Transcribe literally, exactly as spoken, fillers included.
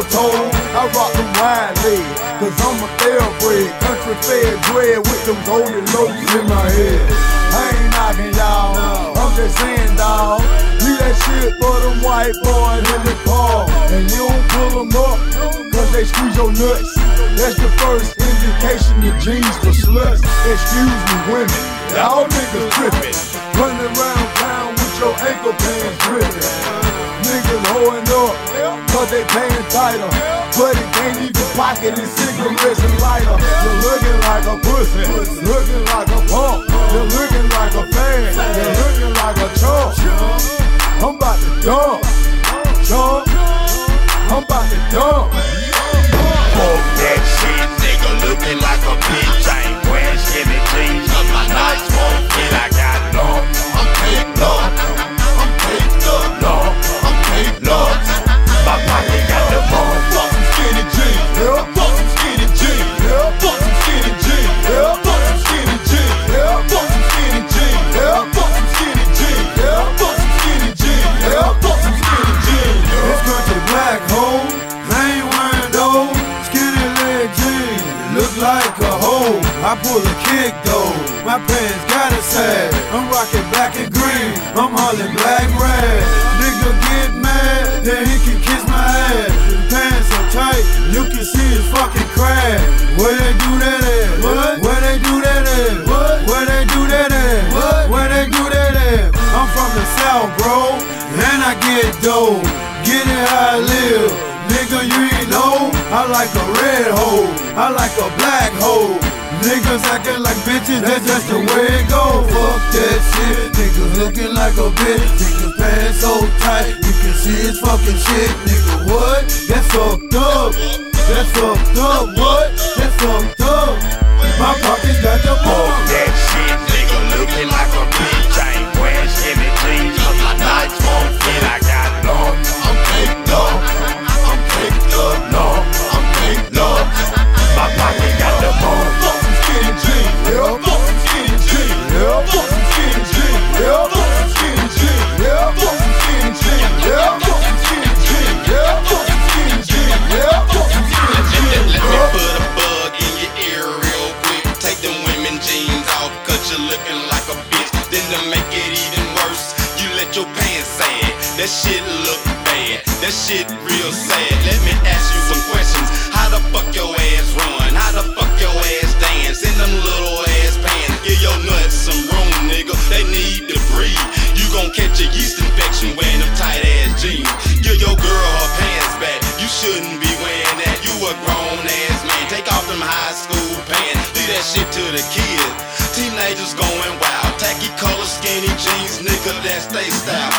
told, I rock them wide legs, cause I'm a thoroughbred, country fed dread with them golden loaves in my head. I ain't knocking y'all, I'm just saying dawg, leave that shit for them white boys in the car. And you don't pull them up, cause they squeeze your nuts. That's the first indication your jeans for sluts. Excuse me women, y'all niggas trippin', running around town with your ankle pants drippin'. Niggas holding up, cause they paying tighter, but it can't even pocket his cigarettes and lighter. You're looking like a pussy, looking like a pump, you're looking like a fan, you're looking like a chump. I'm about to dump, jump, I'm about to dump. Fuck that shit, nigga, looking like a bitch. I ain't wearing skinny jeans, cause my nights won't fit. I got love, I'm caked up, I'm caked up, love, I'm caked up. My pocket got the bone. Fuck some skinny jeans, yeah. Fuck some skinny jeans, yeah. Fuck some skinny jeans, yeah. Fuck some skinny jeans, yeah. Fuck some skinny jeans, yeah. Fuck some skinny jeans, yeah. Fuck some skinny jeans, yeah. Fuck some skinny jeans. It's country black hole, I ain't wearing those skinny leg jeans. Look like a hoe, I pull a kick though. My pants got a sag, I'm rocking black and green, I'm hauling black rag. Nigga get mad, then he can kiss my ass. Pants so tight, you can see his fucking crack. Where they do that at? What? Where they do that at? What? Where they do that at? What? Where they do that at? I'm from the South, bro, and I get dough. Get it how I live, nigga, you ain't know. I like a red hoe, I like a black hoe. Niggas acting like bitches, that's just the way it go. Fuck that shit, niggas looking like a bitch. Niggas pants so tight, you can see his fucking shit. Nigga, what? That's fucked up. That's fucked up, what? That's fucked up. My pockets got the ball. Fuck that shit, nigga, looking like a bitch. I ain't wearing skinny jeans, cause my nights won't fit. I got love, I'm caked up, I'm caked up, love, I'm caked up. My pocket got the bone. Fuck some skinny jeans, yeah. Fuck some skinny jeans, yeah. Fuck some skinny jeans, yeah. Fuck some skinny jeans, yeah. Fuck some skinny jeans, yeah. Fuck some skinny jeans, yeah. Fuck some skinny jeans, yeah. Fuck some skinny jeans. Let me put a bug in your ear real quick. Take them women jeans off, cause you're looking like a bitch. Then to make it even worse, you let your pants sag. That shit look bad, that shit real sad. Let me ask you some questions. How the fuck your ass run? How the fuck your ass dance in them little ass pants? Give your nuts some room, nigga, they need to breathe. You gon' catch a yeast infection wearing them tight ass jeans. Give your girl her pants back, you shouldn't be wearing that. You a grown ass man, take off them high school pants. Leave that shit to the kids. Teenagers going wild, tacky color skinny jeans, nigga, that's they style.